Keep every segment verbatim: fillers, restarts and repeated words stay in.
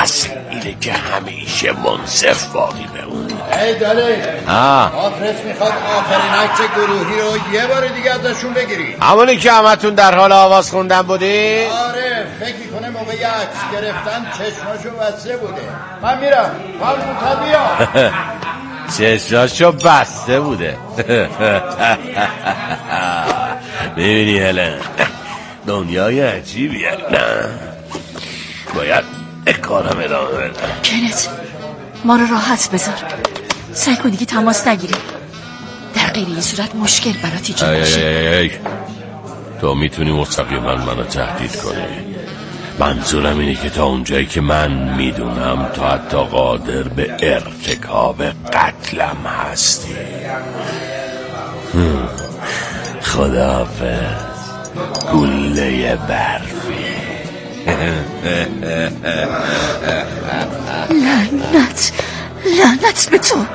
اصل اینه که همیشه منصف باقی بمونی. ای داره آفرس میخواد آخرین عکس گروهی رو یه بار دیگه ازشون بگیری. همونی که همتون در حال آواز خوندن بودی؟ آره فکر میکنه موقع عکس گرفتن چشماشو بسته بوده. من میرم من بیا. چشماشو بسته بوده. ببینی هلن دنیای عجیبیه. نه باید کارم ادامه بدم. کنت ما رو راحت بذار، سعی کن دیگه تماس نگیری، در غیر این صورت مشکل برات ایجاد میشه. تو میتونی مستقیما منو تهدید کنی. منظورم اینه که تا اونجایی که من میدونم تا حتی قادر به ارتکاب قتلم هستی. خداحافظ گله برفی. لعنت لعنت به تو.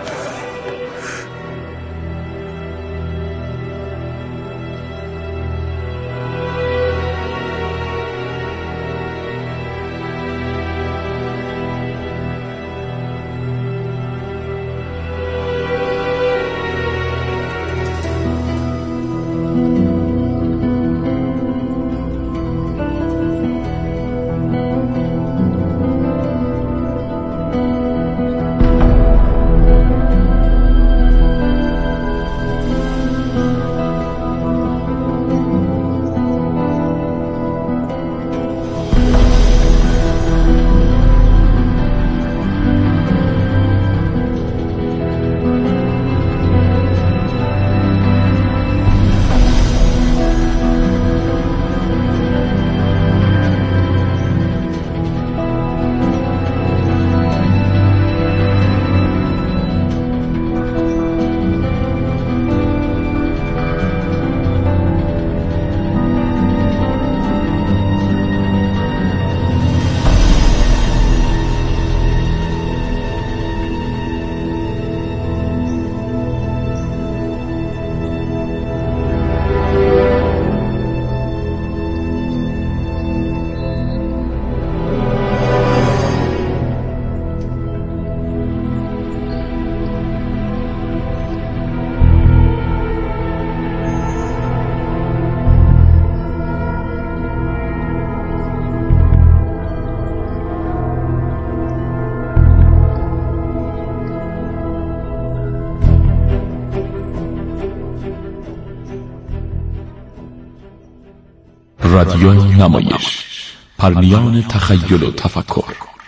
رادیو نمایش، پرنیان تخیل و تفکر.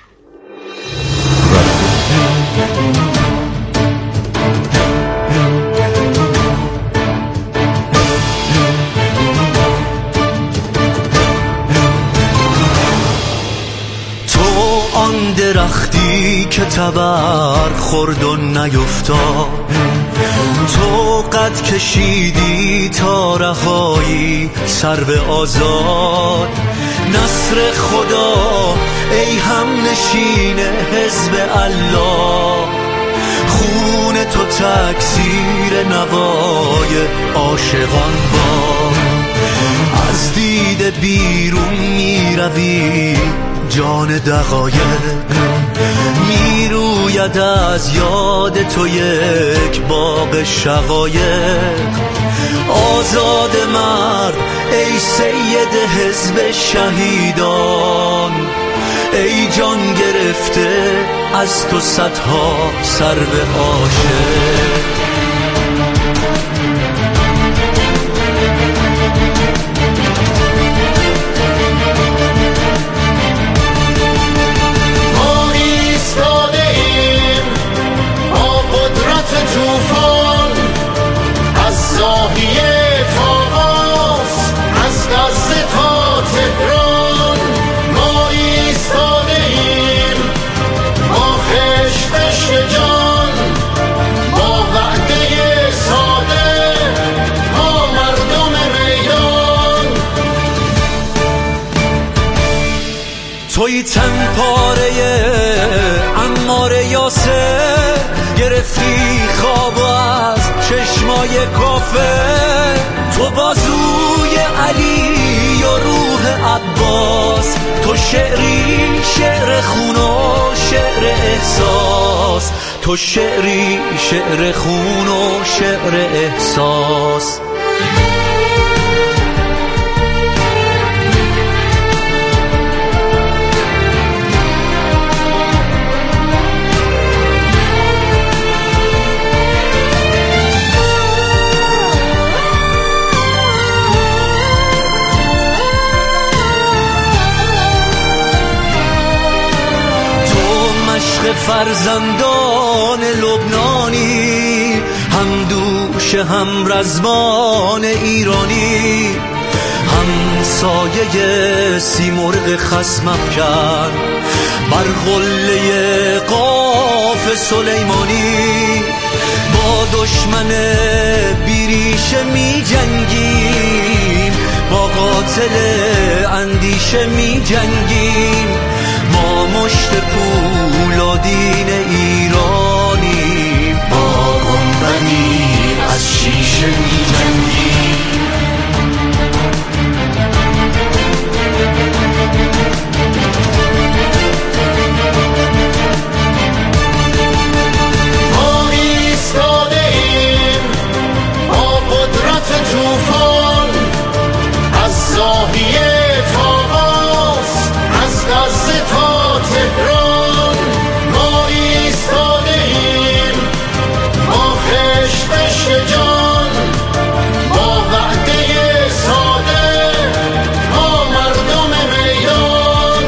تو آن درختی که تبر خورد و نیفتاد، تو قد کشیدی تا رهایی سر به آزاد. نصر خدا ای هم نشین حزب الله، خون تو تکثیر نوای عاشقان باد. از دید بیرون می روی جان دقایق، می روید از یاد تو یک باغ شقایق. آزاد مرد ای سید حزب شهیدان، ای جان گرفته از تو صدها سرو عاشق. توی تن پاره عمار یاسر، گرفتی خواب از چشمای کافر. تو بازوی علی و روح عباس، تو شعری شعر خونو احساس، تو شعری شعر خون و شعر احساس. فرزندان لبنانی، هم دوش هم رزمان ایرانی، هم سایه سیمرغ خصم افکن بر قله قاف سلیمانی. با دشمن بیریشه می جنگیم، با قاتل اندیشه می جنگیم. ما مشت پولادین ایرانی، با گنبدی از شیشه می جنگیم. ما ایستاده ایم با قدرت توفان، از زاویه تا قاس، از غزه تا تهران. ما ایستاده ایم با خشت جان، با وعده ساده، با مردم میدان.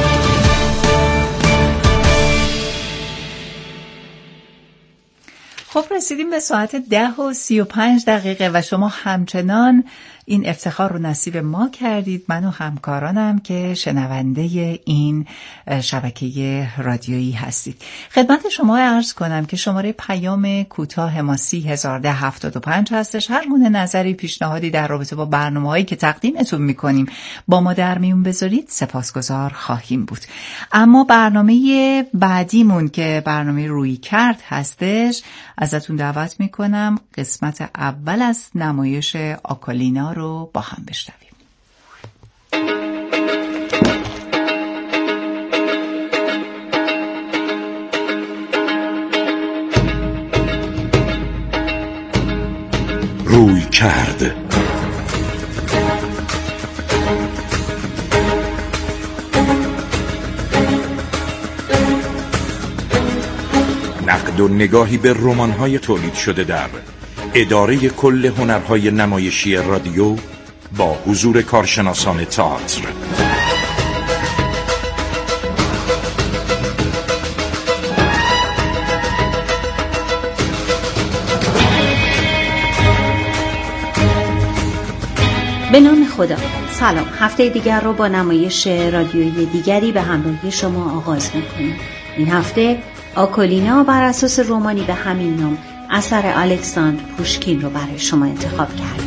خب رسیدیم به ساعت ده و سی و پنج دقیقه و شما همچنان این افتخار رو نصیب ما کردید، من و همکارانم که شنونده این شبکه رادیویی هستید. خدمت شما عرض کنم که شماره پیام کوتاه ما سی هزار ده هفتاد و پنج هستش. هر گونه نظری، پیشنهادی در رابطه با برنامه‌هایی که تقدیمتون میکنیم با ما در میون بذارید سپاسگزار خواهیم بود. اما برنامه بعدیمون که برنامه روی کرد هستش، ازتون دعوت میکنم قسمت اول از نمایش آکولینا رو با هم بشنویم. روی کرد. نقد و نگاهی به رمان‌های تولید شده در اداره کل هنرهای نمایشی رادیو با حضور کارشناسان تئاتر. به نام خدا. سلام. هفته دیگر رو با نمایش رادیویی دیگری به همراهی شما آغاز می‌کنیم. این هفته آکولینا بر اساس رمانی به همین نام اثر الکساندر پوشکین رو برای شما انتخاب کردیم.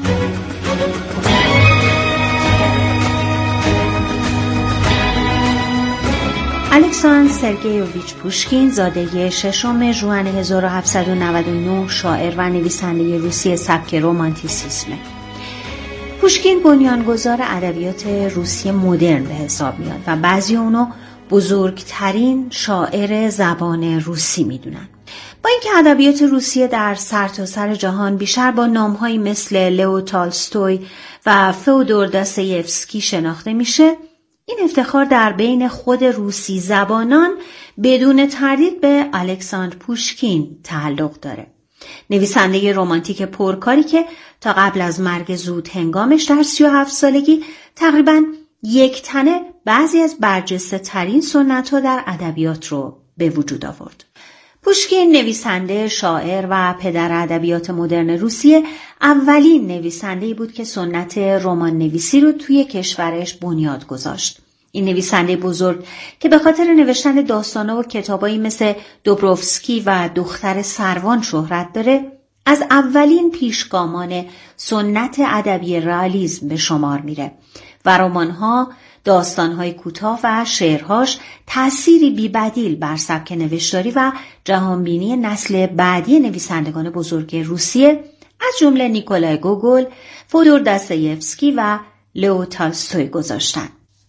الکساندر سرگیوویچ پوشکین زاده ششم ژوئن هزار و هفتصد و نود و نه شاعر و نویسنده روسی سبک رمانتیسیسمه. پوشکین بنیانگذار ادبیات روسی مدرن به حساب میاد و بعضی اونو بزرگترین شاعر زبان روسی میدونن. با اینکه ادبیات روسیه در سرتاسر جهان بیشتر با نام‌هایی مثل لئو تالستوی و فئودور داستایوفسکی شناخته میشه، این افتخار در بین خود روسی زبانان بدون تردید به الکساندر پوشکین تعلق داره. نویسنده رمانتیک پرکاری که تا قبل از مرگ زود هنگامش در سی و هفت سالگی تقریباً یک تنه بعضی از برجسته ترین سنت ها در ادبیات رو به وجود آورد. پوشکین نویسنده، شاعر و پدر ادبیات مدرن روسیه اولین نویسنده‌ای بود که سنت رمان نویسی رو توی کشورش بنیاد گذاشت. این نویسنده بزرگ که به خاطر نوشتن داستانا و کتابایی مثل دوبروفسکی و دختر سروان شهرت داره، از اولین پیشگامان سنت ادبی رئالیسم به شمار میره و رمان‌ها، داستان‌های کوتاه و شعرهاش تأثیری بی‌بدیل بر سبک نوشتاری و جهانبینی نسل بعدی نویسندگان بزرگ روسیه از جمله نیکولای گوگل، فودور داستایوفسکی و لئو تالستوی گذاشتن.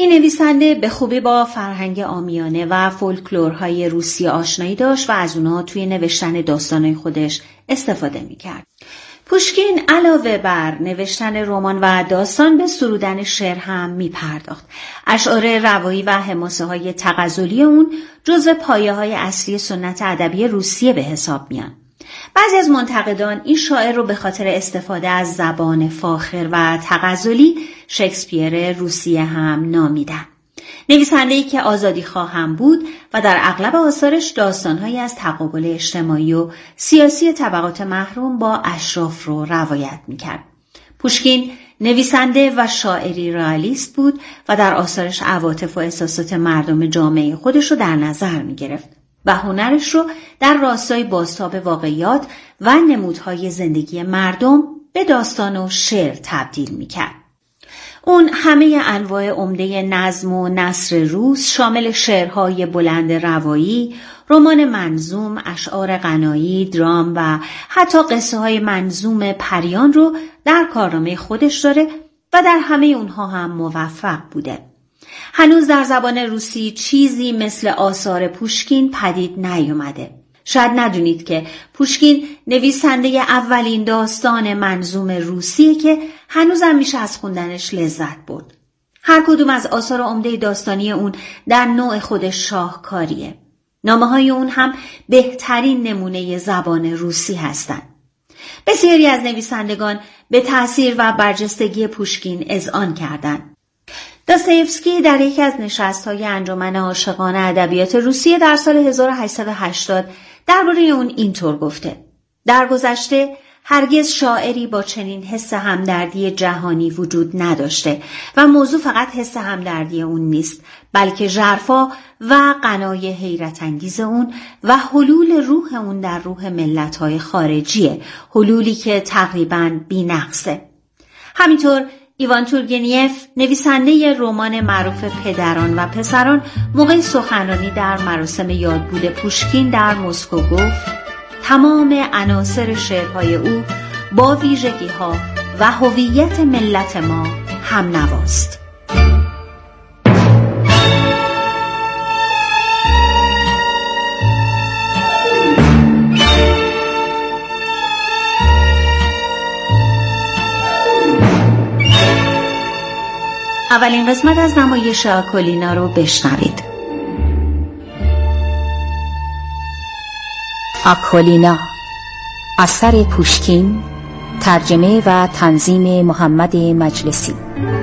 این نویسنده به خوبی با فرهنگ عامیانه و فولکلورهای روسی آشنایی داشت و از اونها توی نوشتن داستانهای خودش استفاده میکرد. پوشکین علاوه بر نوشتن رمان و داستان به سرودن شعر هم میپرداخت. اشعار روایی و حماسه های تغزلی اون جزو پایه های اصلی سنت ادبی روسیه به حساب میان. بعضی از منتقدان این شاعر رو به خاطر استفاده از زبان فاخر و تغزلی شکسپیر روسیه هم نامیدن. نویسنده‌ای که آزادیخواه هم بود و در اغلب آثارش داستان‌هایی از تقابل اجتماعی و سیاسی طبقات محروم با اشراف رو روایت می‌کرد. پوشکین نویسنده و شاعری رئالیست بود و در آثارش عواطف و احساسات مردم جامعه خودش رو در نظر می‌گرفت و هنرش رو در راستای بازتاب واقعیات و نمودهای زندگی مردم به داستان و شعر تبدیل می‌کرد. اون همه انواع عمده نظم و نثر روس شامل شعرهای بلند روایی، رمان منظوم، اشعار غنایی، درام و حتی قصه های منظوم پریان رو در کارنامه خودش داره و در همه اونها هم موفق بوده. هنوز در زبان روسی چیزی مثل آثار پوشکین پدید نیامده. شاید ندونید که پوشکین نویسنده اولین داستان منظوم روسیه که هنوزم میشه از خوندنش لذت برد. هر کدوم از آثار عمده داستانی اون در نوع خودش شاهکاریه. نامه‌های اون هم بهترین نمونه زبان روسی هستند. بسیاری از نویسندگان به تأثیر و برجستگی پوشکین اذعان کردند. داستایفسکی در یکی از نشست‌های انجمن عاشقان ادبیات روسیه در سال هزار و هشتصد و هشتاد درباره اون اینطور گفته: در گذشته هرگز شاعری با چنین حس همدردی جهانی وجود نداشته و موضوع فقط حس همدردی اون نیست، بلکه ژرفا و غنای حیرت انگیز اون و حلول روح اون در روح ملت‌های خارجیه، حلولی که تقریباً بی‌نقصه. همینطور ایوان تورگنیف نویسنده رمان معروف پدران و پسران موقع سخنرانی در مراسم یادبود پوشکین در مسکو گفت: تمام عناصر شعرهای او با ویژگی‌ها و هویت ملت ما هم نواست. اولین قسمت از نمایش آکولینا رو بشنوید. آکولینا، اثر پوشکین، ترجمه و تنظیم محمد مجلسی.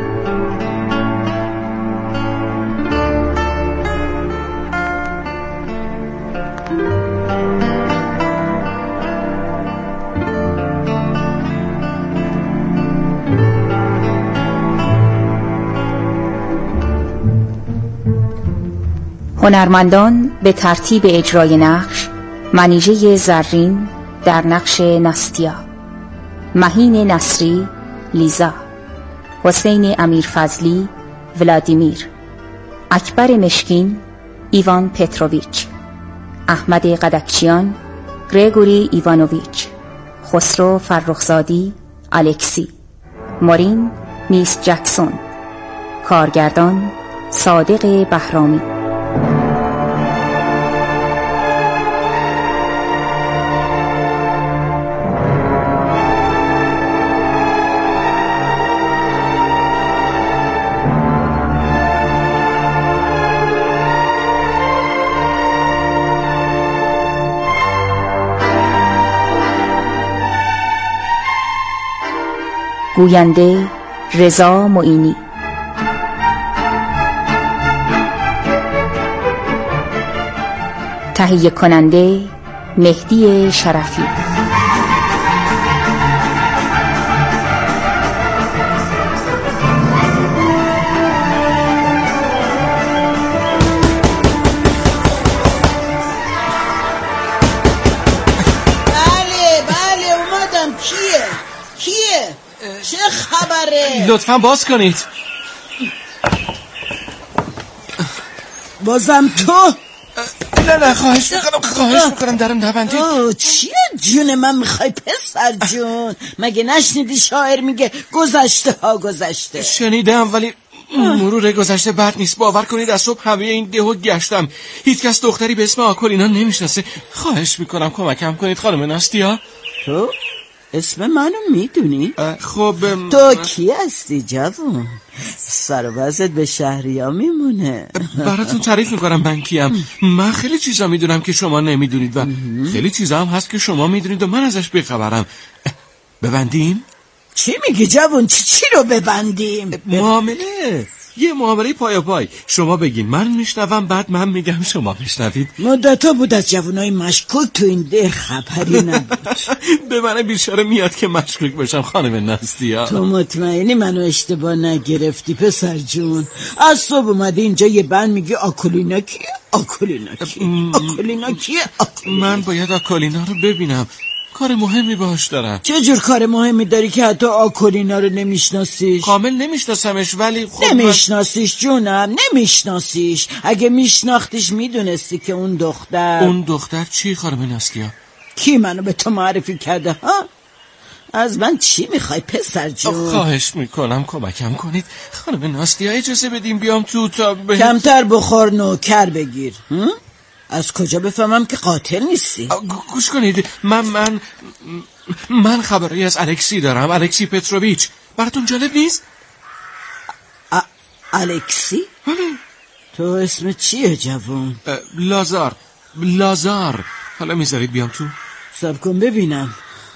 هنرمندان به ترتیب اجرای نقش: منیژه زرین در نقش نستیا، مهین نصری لیزا، حسین امیرفضلی ولادیمیر، اکبر مشکین ایوان پتروویچ، احمد قدکچیان گریگوری ایوانوویچ، خسرو فرخزادی الکسی، مارین میس جکسون، کارگردان صادق بهرامی. گوینده رضا معینی. تهیه کننده مهدی شرفی. لطفاً باز کنید. بازم تو؟ نه نه خواهش میکنم خواهش میکنم درم نبندید. چیه جون من میخوای پسر جون؟ مگه نشنیدی شاعر میگه گذشته ها گذشته؟ شنیدم ولی مرور گذشته بد نیست. باور کنید از صبح همه این دهو گشتم، هیچ کس دختری به اسم آکولینا نمیشناسه. خواهش میکنم کمکم کنید خانم ناستیا. تو اسم منو میدونی؟ خب تو کی هستی جوون؟ سربازت به شهریا میمونه. براتون تعریف میکنم من کیم. من خیلی چیزا میدونم که شما نمیدونید و خیلی چیزا هم هست که شما میدونید و من ازش بیخبرم. ببندیم؟ چی میگی جوون؟ چی چی رو ببندیم؟ معامله، یه معامله پای پای. شما بگین من میشنوم، بعد من میگم شما میشنوید. مدتا بود از جوانای مشکوک تو این ده خبری نبود. به من بیچاره میاد که مشکوک بشم خانم ناستیا. تو مطمئنی منو اشتباه نگرفتی پسر جون؟ از صبح اومدی اینجا یه بند میگی آکولینا کیه؟ آکولینا کیه؟ آکولینا کیه؟ من باید آکولینا رو ببینم، کار مهمی باش دارم. چه جور کار مهمی داری که حتی آکولینا رو نمیشناسیش؟ کامل نمیشناسمش ولی خب نمیشناسیش جونم، نمیشناسیش. اگه میشناختیش میدونستی که اون دختر اون دختر چی خانم ناستیا؟ کی منو به تو معرفی کرده ها؟ از من چی میخوای پسر جون؟ خواهش میکنم کمکم کنید خانم ناستیا، اجازه بدیم بیام تو تا به... کمتر بخور نوکر بگیر. هم؟ از کجا بفهمم که قاتل نیستی؟ گوش کنید، من من من خبری از الکسی دارم، الکسی پتروویچ. براتون جالب نیست؟ ا... الکسی؟ بله. تو اسم چیه جوون؟ لازار. لازار. حالا میذارید بیام تو؟ صبر کن ببینم.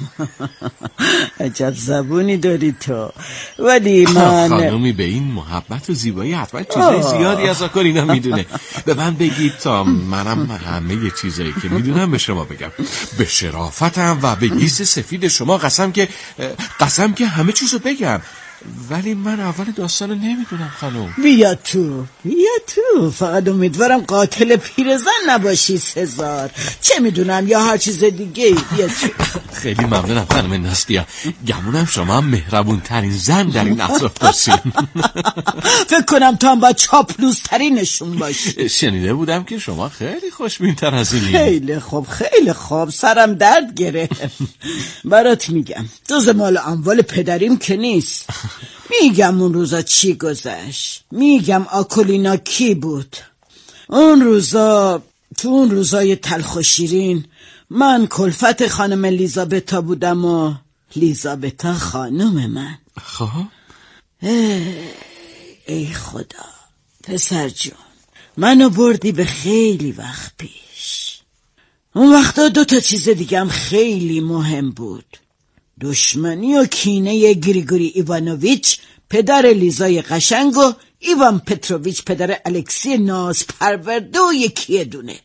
عجب زبونی داری تو. ولی من خانومی به این محبت و زیبایی حتما چیزای زیادی از آکولینا میدونه. به من بگید تا منم همه چیزایی که میدونم به شما بگم. به شرافتم و به گیس سفید شما قسم که قسم که همه چیزو بگم. ولی من اول داستانو نمیدونم خانم. بیا تو بیا تو. فقط امیدوارم قاتل پیرزن نباشی سزار. چه میدونم یا هر چیز دیگه. بیا تو. خیلی ممنونم خانم ناستیا. گمونم شما مهربون ترین زن در این اطراف باشین. فکر کنم تو هم با چاپلوس ترینشون باشی. شنیده بودم که شما خیلی خوشبین تر از اینی. خیلی خوب خیلی خوب. سرم درد گرفت. برات میگم جز مال اموال پدریم که نیست. میگم اون روزا چی گذشت. میگم آکولینا کی بود. اون روزا تو اون روزای تلخ و شیرین من کلفت خانم لیزابتا بودم و لیزابتا خانم من. خب ای, ای خدا پسر جون، منو بردی به خیلی وقت پیش. اون وقتا دو تا چیز دیگه هم خیلی مهم بود. دشمنی و کینه گریگوری ایوانوویچ پدر لیزای قشنگ و ایوان پتروویچ پدر الکسی ناز پرورده و یکی دونه.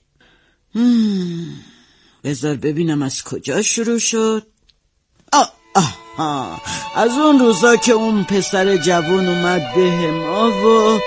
بذار ببینم از کجا شروع شد. آه آه از اون روزا که اون پسر جوان اومد به ما و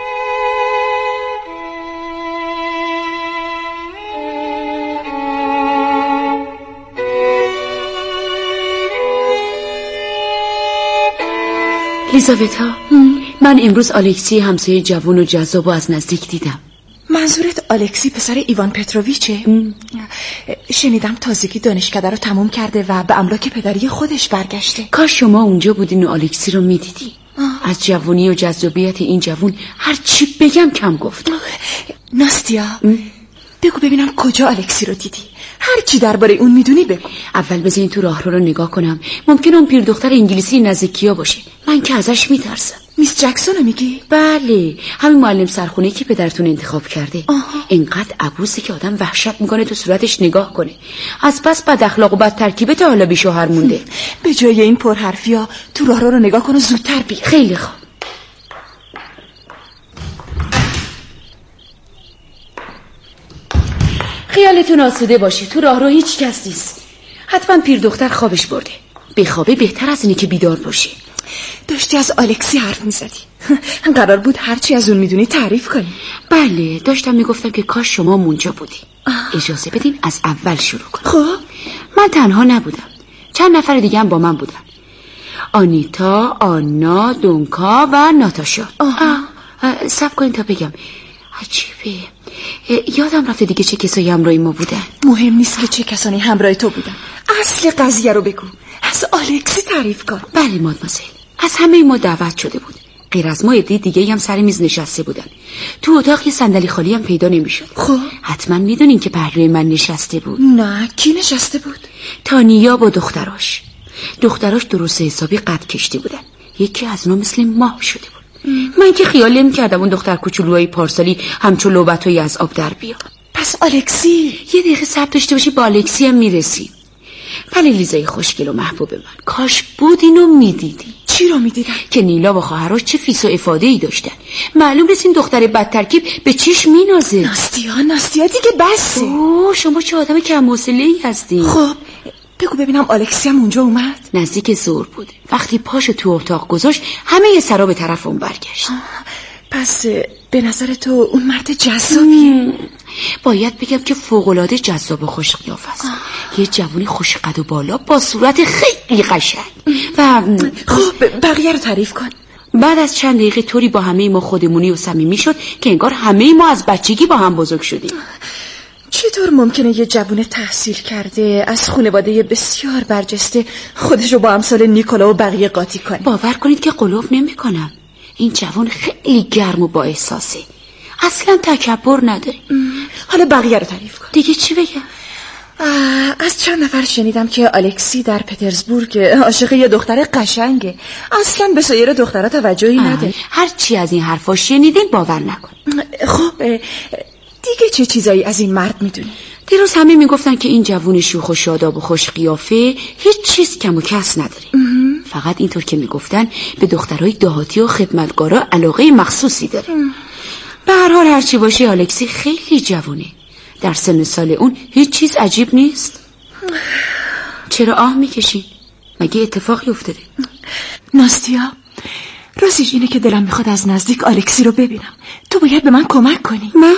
لیزاوتا، من امروز الکسی همسایه جوان و جذاب و از نزدیک دیدم. منظورت الکسی پسر ایوان پتروویچه؟ شنیدم تازگی دانشکده رو تموم کرده و به املاک پدری خودش برگشته. کاش شما اونجا بودین و الکسی رو میدیدی. از جوانی و جذابیت این جوان هر چی بگم کم گفت. ناستیا بگو ببینم کجا الکسی رو دیدی؟ هر چی درباره اون میدونی بگو. اول بذار این تو راه رو نگاه کنم. ممکنه اون پیر دختر انگلیسی نزدیکیا باشه. من که ازش میترسم. میس جکسون رو میگی؟ بله، همین معلم سرخونه که پدرتون انتخاب کرده. اینقدر عبوسه که آدم وحشت میکنه تو صورتش نگاه کنه. از بس بد اخلاق و بد ترکیبه تا حالا بی شوهر مونده. به جای این پرحرفیا تو راه رو نگاه کن و زودتر بیا. خیلی خوب. خیالتون آسوده باشه، تو راه رو هیچ کس نیست. حتما پیر دختر خوابش برده. بخوابه بهتر از اینه که بیدار باشه. داشتی از الکسی حرف میزدی. قرار بود هرچی از اون میدونی تعریف کنی. بله، داشتم میگفتم که کاش شما اونجا بودی. اجازه بدین از اول شروع کنم. خب من تنها نبودم، چند نفر دیگه هم با من بودن. آنیتا، آنا، دونکا و ناتاشا. صبر کنین تا بگم. عجیبه، یادم رفته دیگه چه کسایی همراه ما بودن. مهم نیست که چه کسانی همراه تو بودن، اصل قضیه رو بگو. از الکسی تعریف کن. بله مادمازل، از همه ما دعوت شده بود. غیر از ما عده دیگه هم سر میز نشسته بودن. تو اتاق یه صندلی خالی هم پیدا نمیشد. خب حتما میدونین که پهلوی من نشسته بود. نه، کی نشسته بود؟ تانیا با دختراش. دختراش درست حسابی قد کشته بودن. یکی از اونا مثل ماه شده بود. ام. من که خیال نمی‌کردم اون دختر کوچولوهای پارسالی همچون لوبتایی از آب در بیاد. پس الکسی؟ یه دقیقه صبر داشته باشی با الکسی هم میرسیم. بله لیزای خوشگل و محبوب من، کاش بود اینو میدیدی. چی رو میدیدن؟ که نیلا و خواهرش چه فیس و افاده‌ای داشتن. معلوم نیست این دختر بدترکیب به چیش مینازه. ناستیا ناستیا دیگه بسه. اوه شما چه آدم کم حوصله‌ای هستی. خب بگو ببینم الکسی هم اونجا اومد؟ نزدیک ظهر بود. وقتی پاشو تو اتاق گذاشت همه یه سرا به طرف اون برگشت. پس به نظر تو اون مرد جذابیه؟ باید بگم که فوق‌العاده جذاب و خوش قیافه است. یه جوونی خوش قد و بالا با صورت خیلی قشنگ. و خب بقیه رو تعریف کن. بعد از چند دقیقه طوری با همه ما خودمونی و صمیمی شد که انگار همه ما از بچگی با هم بزرگ شدیم. چطور ممکنه یه جوون تحصیل کرده از خانواده بسیار برجسته خودشو با امثال نیکولا و بقیه قاطی کنه؟ باور کنید که قلوف نمی‌کنم. این جوان خیلی گرم و با احساسه. اصلا تکبر نداره. حالا بقیه رو تعریف کن. دیگه چی بگم؟ از چند نفر شنیدم که الکسی در پترزبورگ عاشق یه دختر قشنگه. اصلا به سایر دخترها توجهی نداره. هر چی از این حرفا شنیدین باور نکن. خب دیگه چه چیزایی از این مرد میدونی؟ دیروز همه میگفتن که این جوون شوخ و شاداب و خوش قیافه هیچ چیز کم و کس نداره. فقط اینطور که میگفتن به دخترای دهاتی و خدمتگارا علاقه مخصوصی داره. به هر حال هرچی باشه الکسی خیلی جوونه. در سن سال اون هیچ چیز عجیب نیست. چرا آه میکشی؟ مگه اتفاقی افتاده؟ ناستیا، راستش اینه که دلم میخواد از نزدیک الکسی رو ببینم. تو باید به من کمک کنی. من؟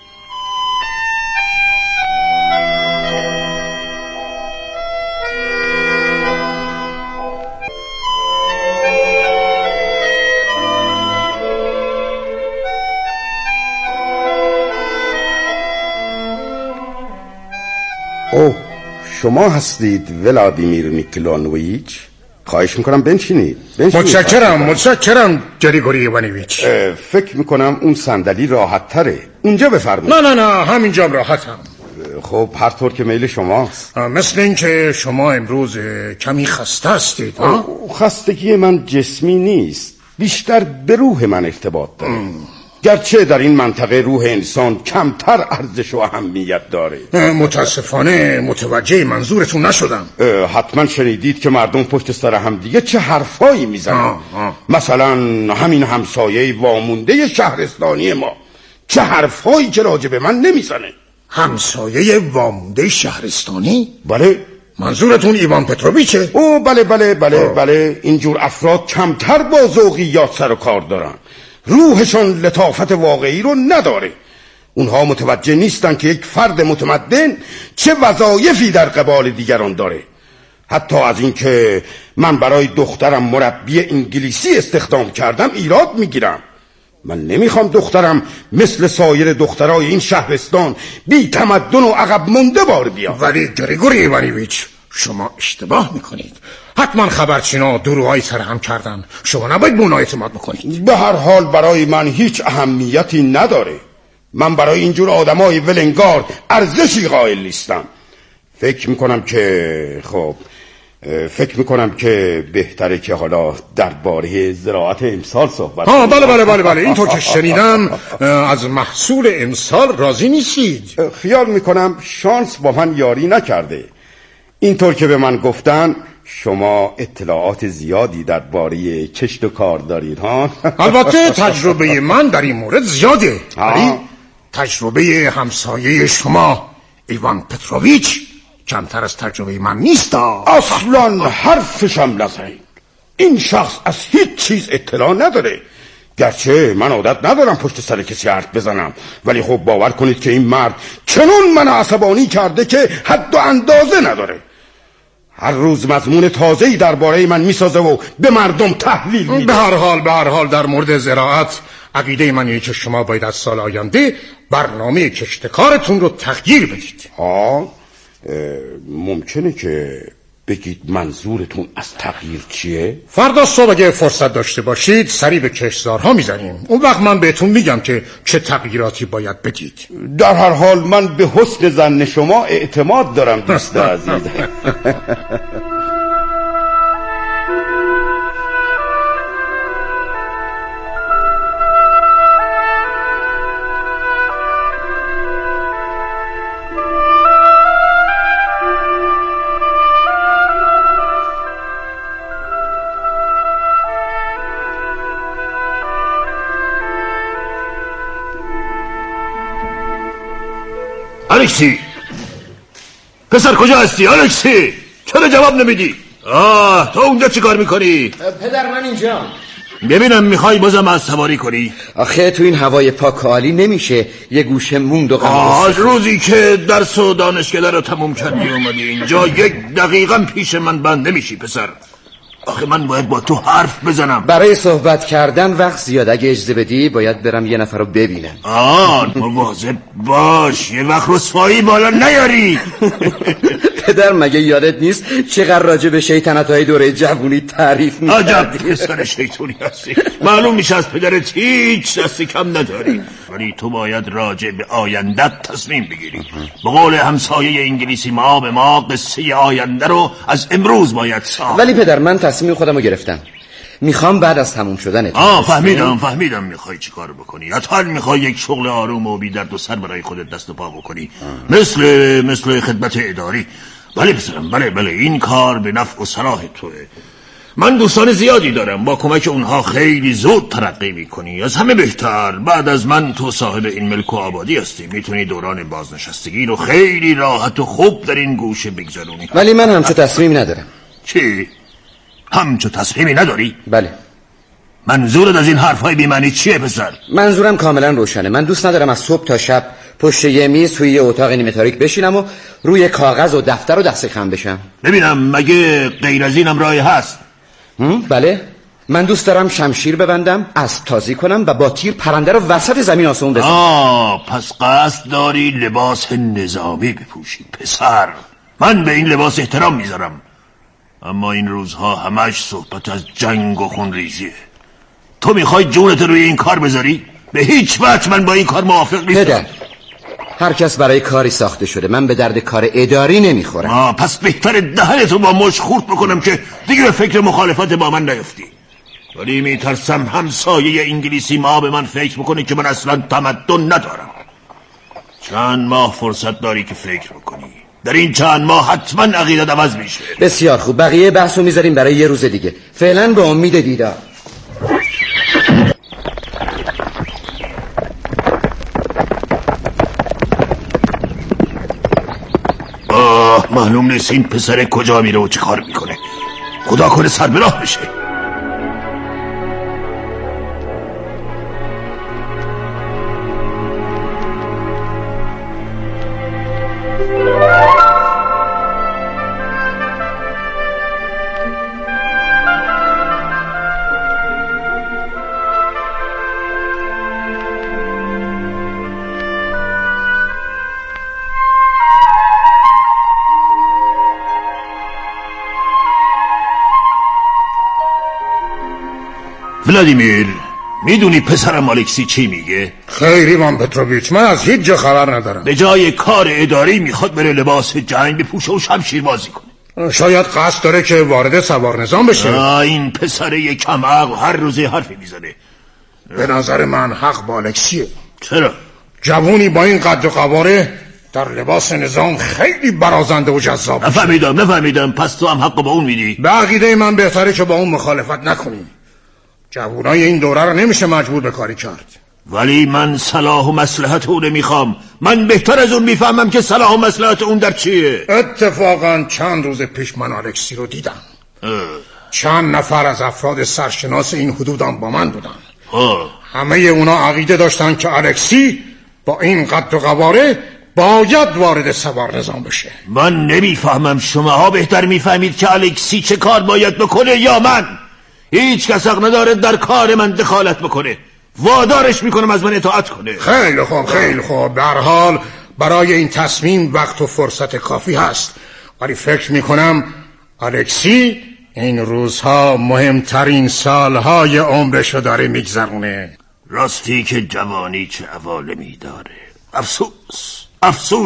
اوه شما هستید ولادیمیر نیکولانویچ؟ خواهش میکنم بنشینید. متشکرم متشکرم گریگوری ایوانویچ. فکر میکنم اون صندلی راحت تره. اونجا بفرمایید. نه نه نه همینجا راحتم. خب هر طور که میل شماست. مثل این که شما امروز کمی خسته هستید. خستگی من جسمی نیست، بیشتر به روح من ارتباط داره. ام. گرچه در این منطقه روح انسان کمتر ارزش و اهمیت داره. متاسفانه متوجه منظورتون نشدم. حتما شنیدید که مردم پشت سر هم دیگه چه حرفایی میزنن. مثلا همین همسایه وامونده شهرستانی ما چه حرفایی که راجع به من نمیزنه. همسایه وامونده شهرستانی؟ بله. منظورتون ایوان پتروویچه؟ او بله بله بله آه. بله اینجور افراد کمتر با ذوقیات سر و کار دارن. روحشان لطافت واقعی رو نداره. اونها متوجه نیستن که یک فرد متمدن چه وظایفی در قبال دیگران داره. حتی از این که من برای دخترم مربی انگلیسی استخدام کردم ایراد میگیرم. من نمیخوام دخترم مثل سایر دخترای این شهرستان بی تمدن و عقب مونده بار بیاد. ولی گریگوری ایوانویچ شما اشتباه میکنید. حتما خبرچینا دروغایی سر هم کردن. شما نباید به اونها اعتماد بکنید. به هر حال برای من هیچ اهمیتی نداره. من برای اینجور آدمای ولنگار ارزشی قائل نیستم. فکر میکنم که خب فکر میکنم که بهتره که حالا درباره زراعت امسال صحبت کنیم. بله بله بله بله اینطور که شنیدم از محصول امسال راضی نیستید. خیال میکنم شانس با من یاری نکرده. اینطور که به من گفتن شما اطلاعات زیادی درباره کشت و کار دارید ها؟ البته تجربه من در این مورد زیاده، ولی تجربه همسایه شما ایوان پتروویچ کمتر از تجربه من نیست. اصلا حرفشم نزنید. این شخص از هیچ چیز اطلاع نداره. گرچه من عادت ندارم پشت سر کسی حرف بزنم، ولی خب باور کنید که این مرد چنون من عصبانی کرده که حد و اندازه نداره. هر روز مضمون تازه‌ای درباره من میسازه و به مردم تحویل میده. به هر حال به هر حال در مورد زراعت عقیده من اینه که شما باید از سال آینده برنامه کشت کارتون رو تغییر بدید. ها ممکنه که بگید منظورتون از تغییر چیه؟ فردا صبح اگه فرصت داشته باشید سری به کشتزارها میزنیم. اون وقت من بهتون میگم که چه تغییراتی باید بدید. در هر حال من به حسن ظن شما اعتماد دارم دوست عزیز. الکسی پسر کجا هستی؟ الکسی چرا جواب نمیدی؟ آه تو اونجا چی کار میکنی؟ پدر من اینجا. ببینم میخوای بازم از سواری کنی؟ آخه تو این هوای پاک عالی نمیشه یه گوشه موند و غم. از روزی که درس و دانشکده رو تموم کردی اومدی اینجا یک دقیقا پیش من بند نمیشی پسر. آخه من باید با تو حرف بزنم. برای صحبت کردن وقت زیاد، اگه اجازه بدی باید برم یه نفر رو ببینم. آه مواظب باش یه وقت رسوایی بالا نیاری. پدر مگه یادت نیست چقدر راجع به شیطنت‌های دوره جوونی تعریف می‌کردی؟ عجب پسر شیطونی هستی. معلوم میشه از پدرت هیچ دستی کم نداری، ولی تو باید راجع به آیندت تصمیم بگیری. به قول همسایه انگلیسی ما به ما قصه آینده رو از امروز باید ساخت. ولی پدر من تصمیم خودم رو گرفتم. میخوام بعد از تموم شدن آه فهمیدم فهمیدم میخوای چی کار بکنی. حتما میخوای یک شغل آروم و بی درد و سر برای خودت دست و پا بکنی. آه. مثل مثل خدمت اداری. بله پسرم بله بله این کار به نفع و صلاح توه. من دوستان زیادی دارم، با کمک اونها خیلی زود ترقی میکنی. از همه بهتر بعد از من تو صاحب این ملک و آبادی هستی، میتونی دوران بازنشستگی رو خیلی راحت و خوب در این گوشه بگذرونی. ولی من همچو تصمیم ندارم. چی؟ همچو تصمیمی نداری؟ بله. منظورت از این حرفای بی‌معنی چیه پسر؟ منظورم کاملا روشنه. من دوست ندارم از صبح تا شب پشت یه میز توی یه اتاق نیمه تاریک بشینم و روی کاغذ و دفتر و دست خم بشم. ببینم مگه غیر از اینم راهی هست؟ بله. من دوست دارم شمشیر ببندم، اسب تازی کنم و با تیر پرنده رو وسط زمین آسمون بزنم. آه پس قصد داری لباس نظامی بپوشی پسر. من به این لباس احترام میذارم، اما این روزها همش صحبت از جنگ و خونریزیه. تو میخوای جونت روی این کار بذاری؟ به هیچ وجه من با این کار موافق نیستم. پدر هر کس برای کاری ساخته شده، من به درد کار اداری نمیخورم. آه پس بهتر دهنتو با مشت خورد بکنم که دیگه به فکر مخالفت با من نیفتی. ولی میترسم همسایه انگلیسی ما به من فکر بکنه که من اصلا تمدن ندارم. چند ماه فرصت داری که فکر بکنی. در این چند ماه حتما عقیدت عوض میشه. بسیار خوب، بقیه بحثو میذاریم برای یه روز دیگه. فعلا به امید دیدار. آه معلوم نیست این پسر کجا میره و چه کار میکنه. خدا کنه سر به راه بشه. ولادیمیر میدونی پسرم الکسی چی میگه؟ خیر ایوان پتروویچ من از هیچ جا خبر ندارم. به جای کار اداری میخواد بره لباس جنگ بپوشه و شمشیر بازی کنه. شاید قصد داره که وارد سوار نظام بشه. آه این پسر کم عقل هر روز حرفی میزنه. به نظر من حق با الکسیه. چرا؟ جوونی با این قد و قواره در لباس نظام خیلی برازنده و جذاب. نفهمیدم نفهمیدم پس تو هم حق با اون میدی؟ به عقیده من بهتره که با اون مخالفت نکنیم. جوانای این دوره رو نمیشه مجبور به کاری کرد. ولی من صلاح و مصلحت اون میخوام. من بهتر از اون میفهمم که صلاح و مصلحت اون در چیه. اتفاقا چند روز پیش من الکسی رو دیدم. اه. چند نفر از افراد سرشناس این حدودم با من بودن. اه. همه اونا عقیده داشتن که الکسی با این قد و قواره باید وارد سوار نظام بشه. من نمیفهمم شماها بهتر میفهمید که الکسی چه کار باید بکنه یا من؟ هیچ کس حق نداره در کار من دخالت بکنه. وادارش میکنم از من اطاعت کنه. خیلی خوب خیلی خوب. در حال برای این تصمیم وقت و فرصت کافی هست، ولی فکر میکنم الکسی این روزها مهمترین سالهای عمرشو داره میگذرونه. راستی که جوانی چه عوالمی داره. افسوس افسوس